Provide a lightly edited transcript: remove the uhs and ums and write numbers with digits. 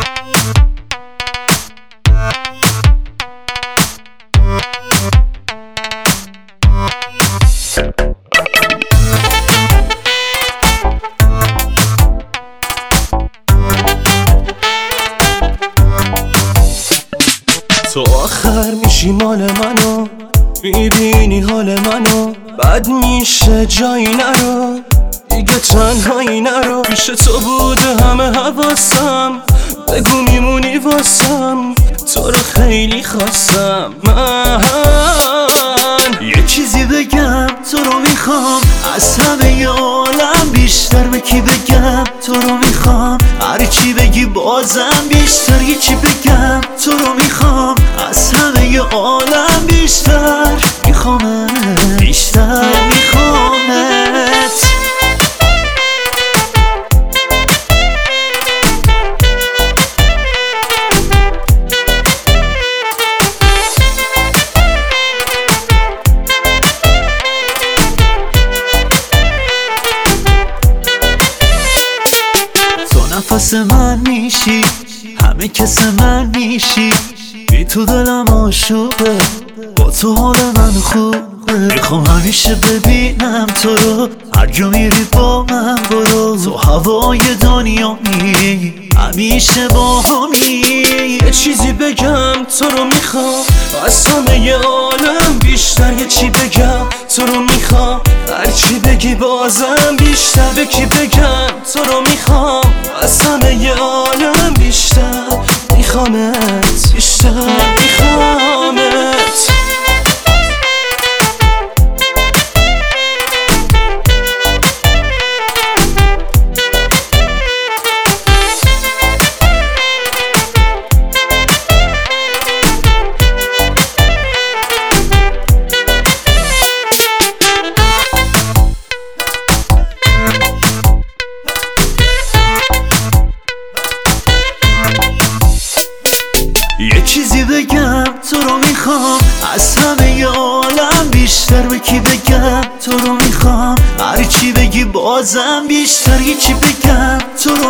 تو آخر میشی مال منو، میبینی حال منو، بد میشه جایی نرو، دیگه تنهایی نرو. پیش تو بوده همه حواسم، بگو میمونی واسم، تو رو خیلی خواستم من. یه چیزی بگم تو رو میخوام، از همه عالم بیشتر به کی بگم تو رو میخوام، هر چی بگی بازم بیشتر. یه چی بگم تو رو میخوام، از همه عالم بیشتر میخوامت، بیشتر میخوامت. نفس من میشی، همه کس من میشی، بی تو دلم آشوبه، با تو حال من خوبه. میخوام همیشه ببینم تو رو، هر جا میری با من برو. تو هوای دنیایی، همیشه با همی. یه چیزی بگم تو رو میخوام، از همه عالم بیشتر. یه چی بگم تو رو میخوام، هر چی بگی بازم بیشتر. به کی بگم تو رو میخوام، از همه عالم بیشتر میخوامت، بیشتر میخوامت. یه چیزی بگم تو رو میخوام، از همه عالم بیشتر. به کی بگم تو رو میخوام، هر چی بگی بازم بیشتر. یه چی بگم تو رو